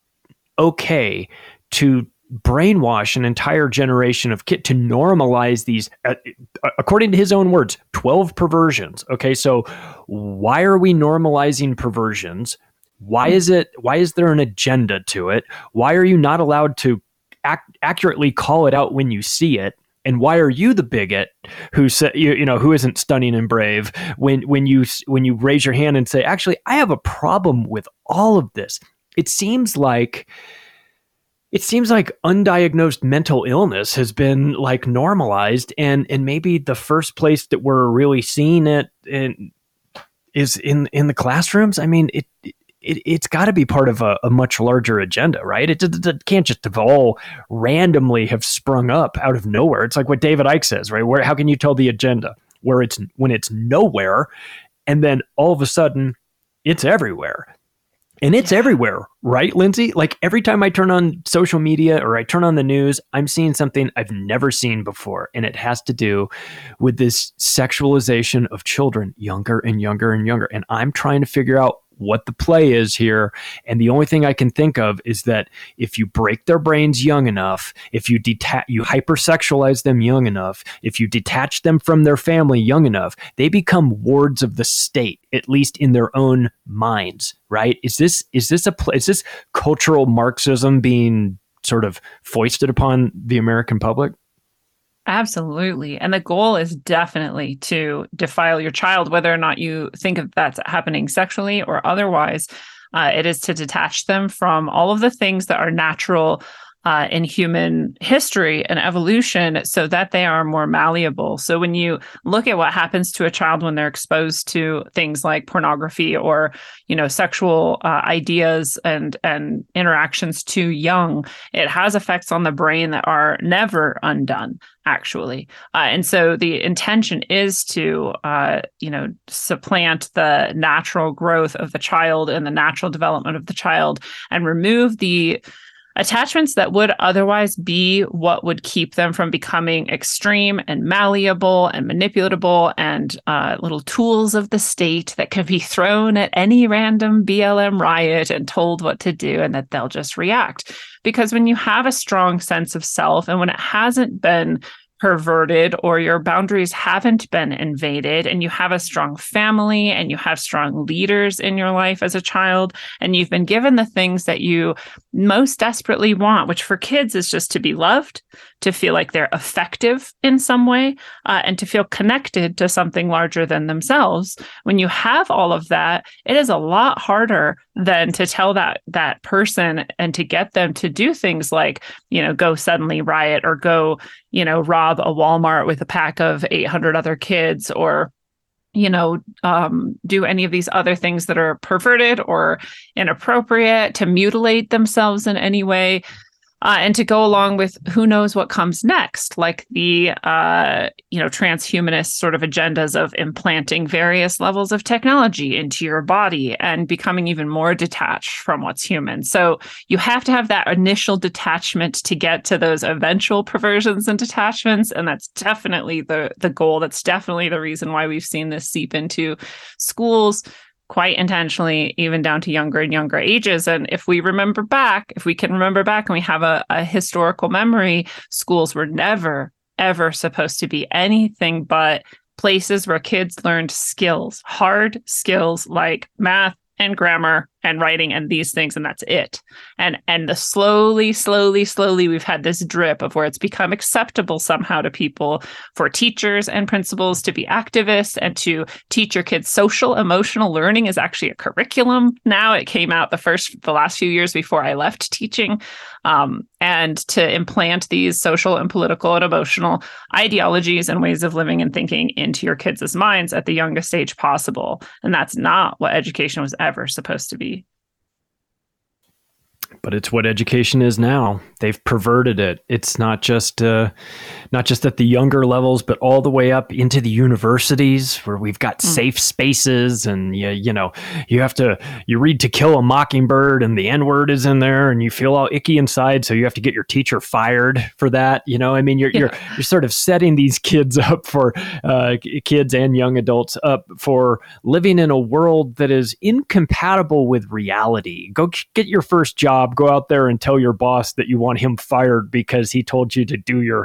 okay to brainwash an entire generation of kids to normalize these, uh, according to his own words, twelve perversions. Okay, so why are we normalizing perversions? Why is it? Why is there an agenda to it? Why are you not allowed to ac- accurately call it out when you see it? And why are you the bigot who say, you, you know, who isn't stunning and brave when when you when you raise your hand and say, actually, I have a problem with all of this? It seems like. It seems like undiagnosed mental illness has been like normalized, and and maybe the first place that we're really seeing it in, is in in the classrooms. I mean, it, it it's got to be part of a, a much larger agenda, right? It, it, it can't just have all randomly have sprung up out of nowhere. It's like what David Icke says, right? Where how can you tell the agenda where it's when it's nowhere, and then all of a sudden it's everywhere. And it's yeah. everywhere, right, Lindsay? Like every time I turn on social media or I turn on the news, I'm seeing something I've never seen before. And it has to do with this sexualization of children younger and younger and younger. And I'm trying to figure out what the play is here. And the only thing I can think of is that if you break their brains young enough, if you detach, you hypersexualize them young enough, if you detach them from their family young enough, they become wards of the state, at least in their own minds, right? Is this, is this a, is this cultural Marxism being sort of foisted upon the American public? Absolutely. And the goal is definitely to defile your child, whether or not you think of that's happening sexually or otherwise. Uh, it is to detach them from all of the things that are natural uh, in human history and evolution so that they are more malleable. So when you look at what happens to a child when they're exposed to things like pornography or, you know, sexual uh, ideas and, and interactions too young, it has effects on the brain that are never undone, actually. Uh, and so the intention is to, uh, you know, supplant the natural growth of the child and the natural development of the child and remove the attachments that would otherwise be what would keep them from becoming extreme and malleable and manipulatable and uh, little tools of the state that can be thrown at any random B L M riot and told what to do and that they'll just react. Because when you have a strong sense of self and when it hasn't been perverted or your boundaries haven't been invaded, and you have a strong family and you have strong leaders in your life as a child, and you've been given the things that you most desperately want, which for kids is just to be loved, to feel like they're effective in some way, uh, and to feel connected to something larger than themselves. When you have all of that, it is a lot harder than to tell that that person and to get them to do things like, you know, go suddenly riot or go, you know, rob a Walmart with a pack of eight hundred other kids, or, you know, um, do any of these other things that are perverted or inappropriate, to mutilate themselves in any way. Uh, and to go along with who knows what comes next, like the, uh, you know, transhumanist sort of agendas of implanting various levels of technology into your body and becoming even more detached from what's human. So you have to have that initial detachment to get to those eventual perversions and detachments. And that's definitely the, the goal. That's definitely the reason why we've seen this seep into schools quite intentionally, even down to younger and younger ages. And if we remember back, if we can remember back and we have a, a historical memory, schools were never, ever supposed to be anything but places where kids learned skills, hard skills like math and grammar and writing and these things, and that's it. And and the slowly, slowly, slowly, we've had this drip of where it's become acceptable somehow to people, for teachers and principals to be activists and to teach your kids social emotional learning is actually a curriculum now. It came out the first, the last few years before I left teaching, um, and to implant these social and political and emotional ideologies and ways of living and thinking into your kids' minds at the youngest age possible. And that's not what education was ever supposed to be. But it's what education is now. They've perverted it. It's not just uh, not just at the younger levels, but all the way up into the universities, where we've got mm. safe spaces, and you, you know, you have to you read To Kill a Mockingbird, and the N-word is in there, and you feel all icky inside, so you have to get your teacher fired for that. You know, I mean, you're yeah. you're you're sort of setting these kids up for uh, kids and young adults up for living in a world that is incompatible with reality. Go get your first job. Go out there and tell your boss that you want him fired because he told you to do your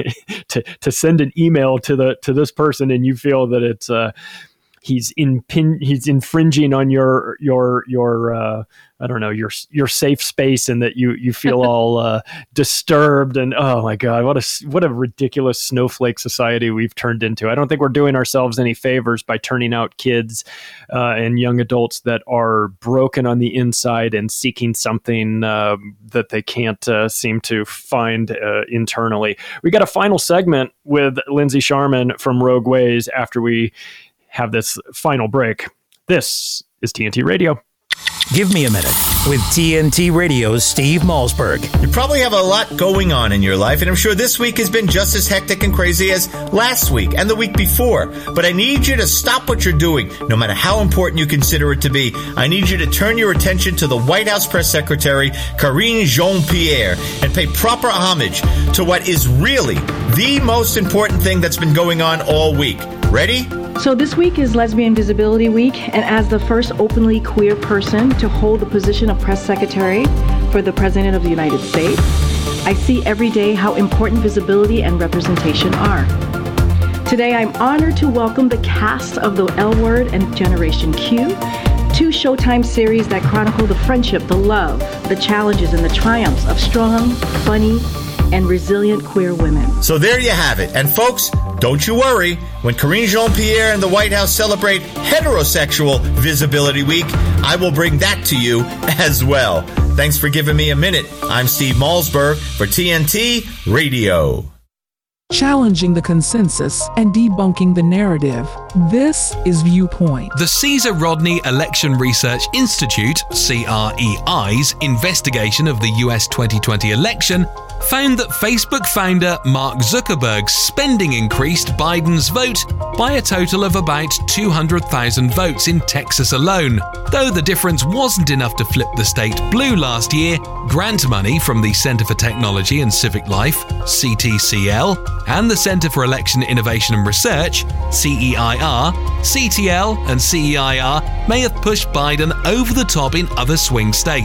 to to send an email to the to this person, and you feel that it's uh he's in he's infringing on your your your uh I don't know, your your safe space, and that you you feel all uh, disturbed, and oh my God, what a what a ridiculous snowflake society we've turned into. I don't think we're doing ourselves any favors by turning out kids uh, and young adults that are broken on the inside and seeking something uh, that they can't uh, seem to find uh, internally. We got a final segment with Lindsay Sharman from Rogue Ways after we have this final break. This is T N T Radio. Give me a minute with T N T Radio's Steve Malzberg. You probably have a lot going on in your life, and I'm sure this week has been just as hectic and crazy as last week and the week before. But I need you to stop what you're doing, no matter how important you consider it to be. I need you to turn your attention to the White House Press Secretary, Karine Jean-Pierre, and pay proper homage to what is really the most important thing that's been going on all week. Ready? So this week is Lesbian Visibility Week, and as the first openly queer person to hold the position of press secretary for the President of the United States, I see every day how important visibility and representation are. Today, I'm honored to welcome the cast of The L Word and Generation Q, two Showtime series that chronicle the friendship, the love, the challenges, and the triumphs of strong, funny, and resilient queer women. So there you have it. And folks, don't you worry. When Karine Jean-Pierre and the White House celebrate Heterosexual Visibility Week, I will bring that to you as well. Thanks for giving me a minute. I'm Steve Malzberg for T N T Radio. Challenging the consensus and debunking the narrative. This is Viewpoint. The Caesar Rodney Election Research Institute, C R E I's investigation of the U S twenty twenty election found that Facebook founder Mark Zuckerberg's spending increased Biden's vote by a total of about two hundred thousand votes in Texas alone. Though the difference wasn't enough to flip the state blue last year, grant money from the Center for Technology and Civic Life, C T C L, and the Center for Election Innovation and Research, C E I R, C T L and C E I R may have pushed Biden over the top in other swing states.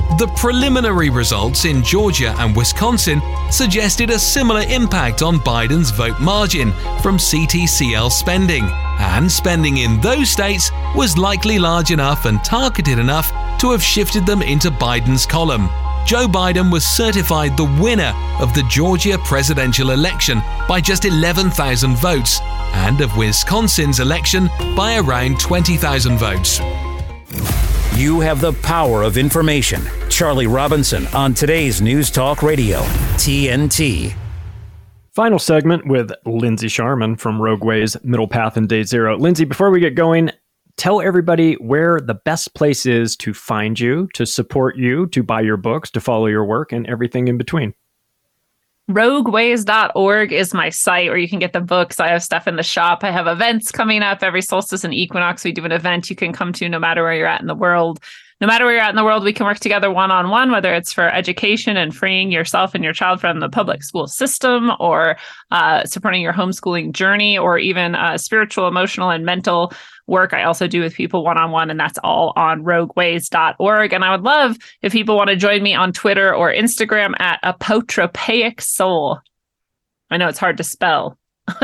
The preliminary results in Georgia and Wisconsin suggested a similar impact on Biden's vote margin from C T C L spending, and spending in those states was likely large enough and targeted enough to have shifted them into Biden's column. Joe Biden was certified the winner of the Georgia presidential election by just eleven thousand votes, and of Wisconsin's election by around twenty thousand votes. You have the power of information. Charlie Robinson on today's News Talk Radio, T N T. Final segment with Lindsay Sharman from Rogue Ways, Middle Path, and Day Zero. Lindsay, before we get going, tell everybody where the best place is to find you, to support you, to buy your books, to follow your work, and everything in between. rogue ways dot org is my site where you can get the books. I have stuff in the shop. I have events coming up every solstice and equinox. We do an event you can come to no matter where you're at in the world. No matter where you're at in the world, we can work together one-on-one, whether it's for education and freeing yourself and your child from the public school system, or uh, supporting your homeschooling journey, or even uh, spiritual, emotional, and mental work I also do with people one-on-one, and that's all on rogue ways dot org. And I would love if people want to join me on Twitter or Instagram at Apotropaic Soul. I know it's hard to spell.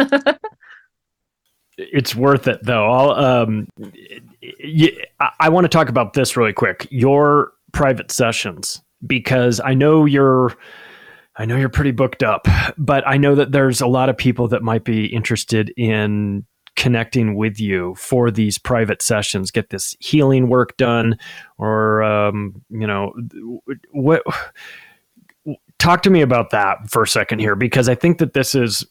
It's worth it, though. I'll, um, y- I, I want to talk about this really quick. Your private sessions, because I know you're, I know you're pretty booked up, but I know that there's a lot of people that might be interested in connecting with you for these private sessions, get this healing work done, or, um, you know, what, talk to me about that for a second here, because I think that this is,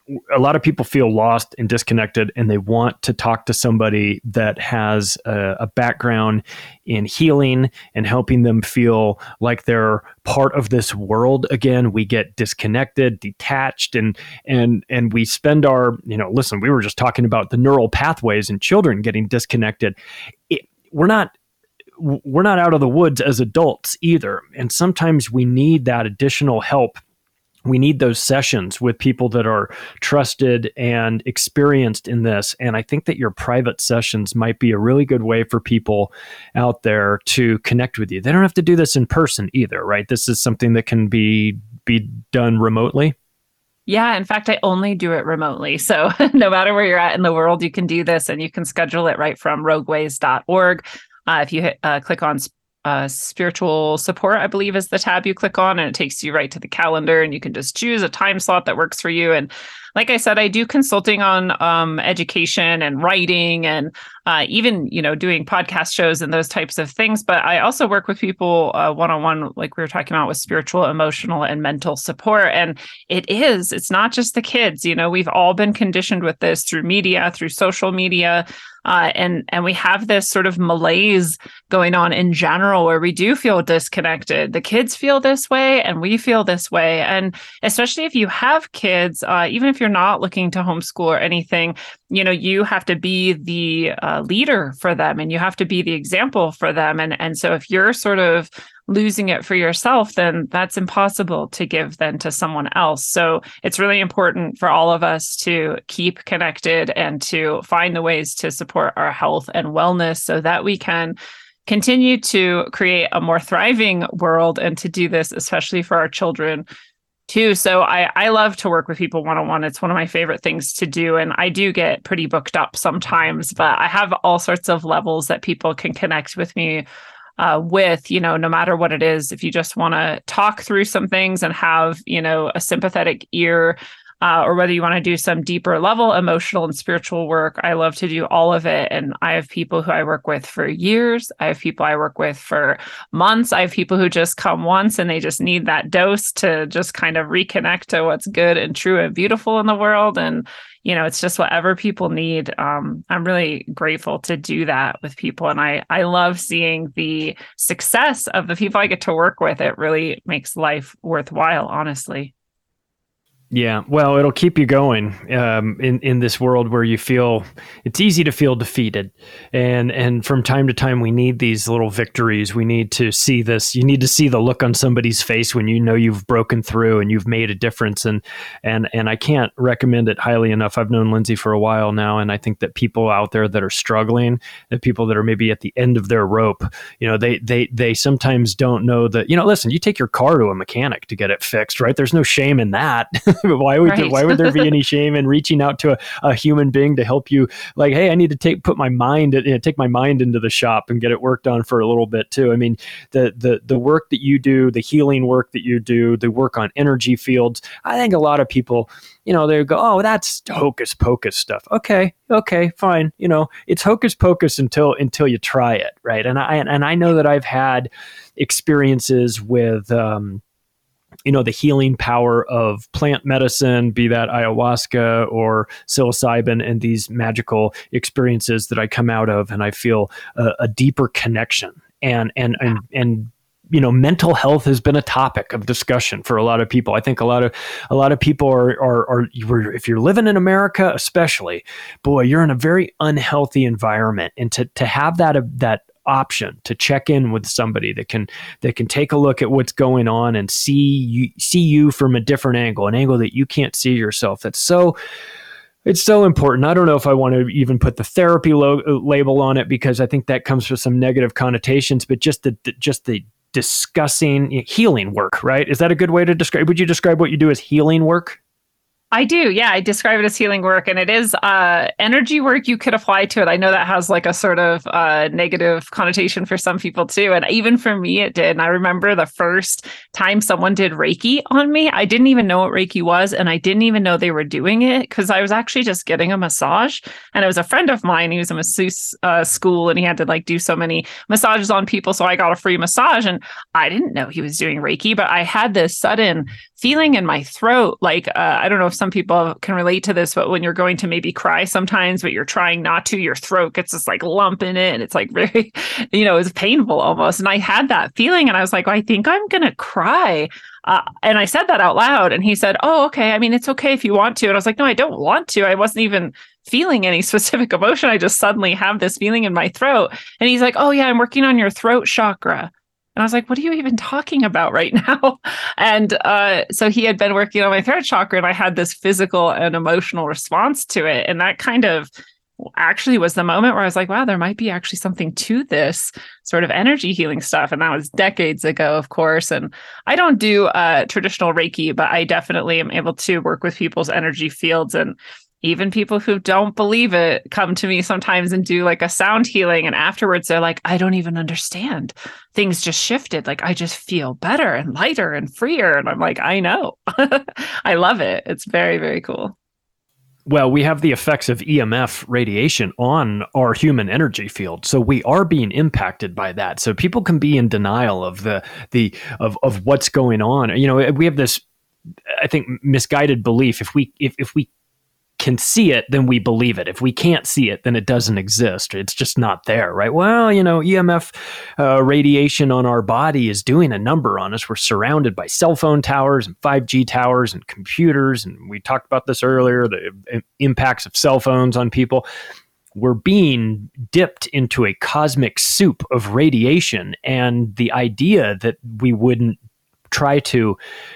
a lot of people feel lost and disconnected, and they want to talk to somebody that has a, a background in healing and helping them feel like they're part of this world again. We get disconnected, detached, and and and we spend our, you know, listen, we were just talking about the neural pathways in children getting disconnected. It, we're not we're not out of the woods as adults either, and sometimes we need that additional help. We need those sessions with people that are trusted and experienced in this. And I think that your private sessions might be a really good way for people out there to connect with you. They don't have to do this in person either, right? This is something that can be be done remotely. Yeah, in fact, I only do it remotely. So no matter where you're at in the world, you can do this, and you can schedule it right from rogue ways dot org. Uh, if you hit, uh, click on Uh, spiritual support, I believe, is the tab you click on, and it takes you right to the calendar, and you can just choose a time slot that works for you. And like I said, I do consulting on um, education and writing, and uh, even, you know, doing podcast shows and those types of things. But I also work with people uh, one-on-one, like we were talking about, with spiritual, emotional, and mental support. And it is, it's not just the kids. You know, we've all been conditioned with this through media, through social media. Uh, and and we have this sort of malaise going on in general where we do feel disconnected. The kids feel this way, and we feel this way. And especially if you have kids, uh, even if you're not looking to homeschool or anything, you know, you have to be the uh, leader for them, and you have to be the example for them. And and so if you're sort of losing it for yourself, then that's impossible to give then to someone else. So it's really important for all of us to keep connected and to find the ways to support our health and wellness so that we can continue to create a more thriving world, and to do this especially for our children too. So I, I love to work with people one-on-one. It's one of my favorite things to do. And I do get pretty booked up sometimes, but I have all sorts of levels that people can connect with me Uh, with, you know, no matter what it is. If you just want to talk through some things and have, you know, a sympathetic ear, uh, or whether you want to do some deeper level emotional and spiritual work, I love to do all of it. And I have people who I work with for years. I have people I work with for months. I have people who just come once and they just need that dose to just kind of reconnect to what's good and true and beautiful in the world. And you know, it's just whatever people need. Um, I'm really grateful to do that with people. And I, I love seeing the success of the people I get to work with. It really makes life worthwhile, honestly. Yeah, well, it'll keep you going um, in in this world where you feel it's easy to feel defeated, and and from time to time we need these little victories. We need to see this. You need to see the look on somebody's face when you know you've broken through and you've made a difference. And and and I can't recommend it highly enough. I've known Lindsay for a while now, and I think that people out there that are struggling, the people that are maybe at the end of their rope, you know, they they they sometimes don't know that. You know, listen, you take your car to a mechanic to get it fixed, right? There's no shame in that. why would Right. there, why would there be any shame in reaching out to a, a human being to help you? Like, hey, I need to take put my mind, you know, take my mind into the shop and get it worked on for a little bit too. I mean, the the the work that you do, the healing work that you do, the work on energy fields. I think a lot of people, you know, they go, oh, that's hocus pocus stuff. Okay, okay, fine. You know, it's hocus pocus until until you try it, right? And I and I know that I've had experiences with. Um, you know, the healing power of plant medicine, be that ayahuasca or psilocybin, and these magical experiences that I come out of, and I feel a, a deeper connection. And, and, and, and, you know, mental health has been a topic of discussion for a lot of people. I think a lot of, a lot of people are, are, are if you're living in America, especially, boy, you're in a very unhealthy environment. And to, to have that, uh, that, option to check in with somebody that can that can take a look at what's going on and see you see you from a different angle, an angle that you can't see yourself. That's so it's so important. I don't know if I want to even put the therapy lo- label on it, because I think that comes with some negative connotations, but just the just the discussing healing work, right? Is that a good way to describe? Would you describe what you do as healing work? I do. Yeah. I describe it as healing work, and it is uh, energy work you could apply to it. I know that has like a sort of uh, negative connotation for some people too. And even for me, it did. And I remember the first time someone did Reiki on me, I didn't even know what Reiki was. And I didn't even know they were doing it, because I was actually just getting a massage. And it was a friend of mine. He was a masseuse uh, school, and he had to like do so many massages on people. So I got a free massage, and I didn't know he was doing Reiki, but I had this sudden feeling in my throat. Like, uh, I don't know if some people can relate to this, but when you're going to maybe cry sometimes, but you're trying not to, your throat gets this like lump in it. And it's like very, you know, it's painful almost. And I had that feeling, and I was like, I think I'm going to cry. Uh, and I said that out loud, and he said, oh, okay. I mean, it's okay if you want to. And I was like, no, I don't want to. I wasn't even feeling any specific emotion. I just suddenly have this feeling in my throat. And he's like, oh yeah, I'm working on your throat chakra. And I was like, what are you even talking about right now? And uh, so he had been working on my throat chakra, and I had this physical and emotional response to it. And that kind of actually was the moment where I was like, wow, there might be actually something to this sort of energy healing stuff. And that was decades ago, of course. And I don't do uh, traditional Reiki, but I definitely am able to work with people's energy fields. And even people who don't believe it come to me sometimes and do like a sound healing. And afterwards, they're like, I don't even understand. Things just shifted. Like, I just feel better and lighter and freer. And I'm like, I know. I love it. It's very, very cool. Well, we have the effects of E M F radiation on our human energy field, so we are being impacted by that. So people can be in denial of the the of of what's going on. You know, we have this, I think, misguided belief. If we if if we can see it, then we believe it. If we can't see it, then it doesn't exist. It's just not there, right? Well, you know, E M F uh, radiation on our body is doing a number on us. We're surrounded by cell phone towers and five G towers and computers. And we talked about this earlier, the impacts of cell phones on people. We're being dipped into a cosmic soup of radiation. And the idea that we wouldn't try to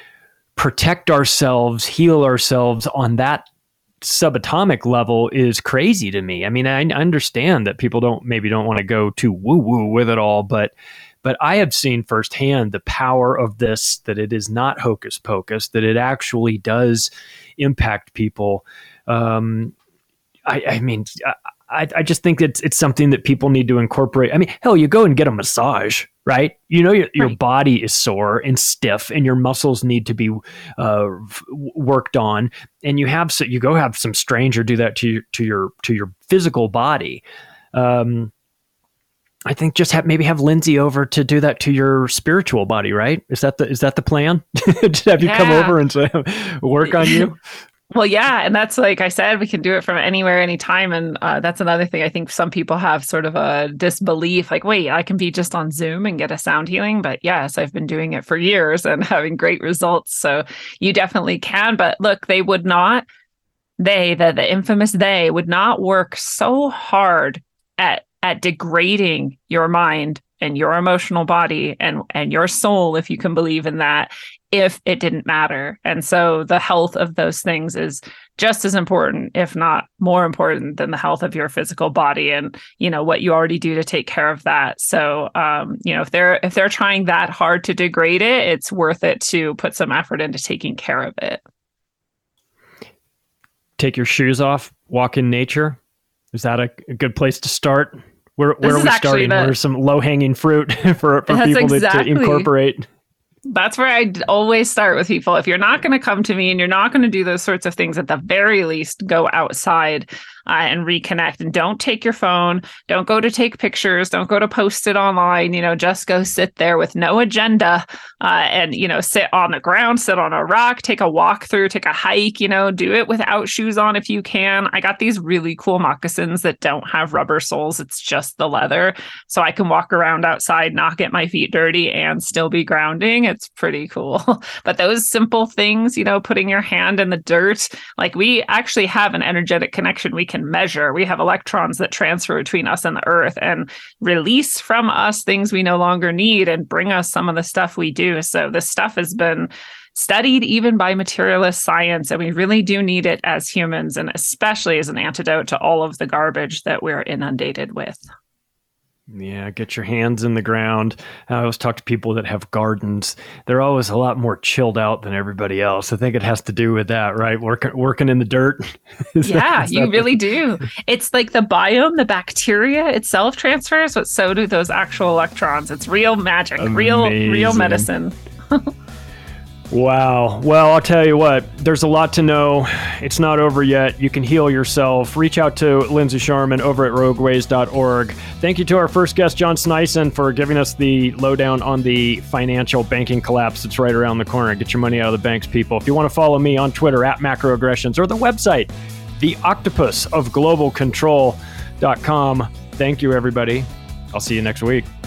protect ourselves, heal ourselves on that subatomic level is crazy to me. I mean, I understand that people don't maybe don't want to go too woo-woo with it all, but but I have seen firsthand the power of this, that it is not hocus pocus, that it actually does impact people. Um, I, I mean, I, I just think it's it's something that people need to incorporate. I mean, hell, you go and get a massage, right? You know, your, your right. body is sore and stiff, and your muscles need to be uh, f- worked on. And you have so you go have some stranger do that to your to your to your physical body. Um, I think just have maybe have Lindsay over to do that to your spiritual body, right? Is that the is that the plan? Just have you yeah. come over and say, work on you? Well, yeah. And that's, like I said, we can do it from anywhere, anytime. And uh, that's another thing. I think some people have sort of a disbelief, like, wait, I can be just on Zoom and get a sound healing. But yes, I've been doing it for years and having great results. So you definitely can. But look, they would not, they, the, the infamous they would not work so hard at, at degrading your mind and your emotional body and, and your soul, if you can believe in that, if it didn't matter. And so the health of those things is just as important, if not more important, than the health of your physical body and, you know, what you already do to take care of that. So, um, you know, if they're if they're trying that hard to degrade it, it's worth it to put some effort into taking care of it. Take your shoes off, walk in nature. Is that a, a good place to start? Where, where are we starting? The, Where's some low-hanging fruit for, for people exactly. to, to incorporate? That's where I always start with people. If you're not going to come to me and you're not going to do those sorts of things, at the very least, go outside uh, and reconnect. And don't take your phone. Don't go to take pictures. Don't go to post it online. You know, just go sit there with no agenda uh, and, you know, sit on the ground, sit on a rock, take a walk through, take a hike, you know, do it without shoes on if you can. I got these really cool moccasins that don't have rubber soles. It's just the leather. So I can walk around outside, not get my feet dirty and still be grounding. It's pretty cool. But those simple things, you know, putting your hand in the dirt, like we actually have an energetic connection we can measure. We have electrons that transfer between us and the earth and release from us things we no longer need and bring us some of the stuff we do. So this stuff has been studied even by materialist science, and we really do need it as humans, and especially as an antidote to all of the garbage that we're inundated with. Yeah, get your hands in the ground. I always talk to people that have gardens. They're always a lot more chilled out than everybody else. I think it has to do with that, right? Working working in the dirt. Yeah, that, you really the... do. It's like the biome, the bacteria itself transfers, but so do those actual electrons. It's real magic, Amazing. real real medicine. Wow. Well, I'll tell you what, there's a lot to know. It's not over yet. You can heal yourself. Reach out to Lindsay Sharman over at rogue ways dot org. Thank you to our first guest, John Sneisen, for giving us the lowdown on the financial banking collapse that's right around the corner. Get your money out of the banks, people. If you want to follow me on Twitter, at Macroaggressions, or the website, the octopus of global control dot com. Thank you, everybody. I'll see you next week.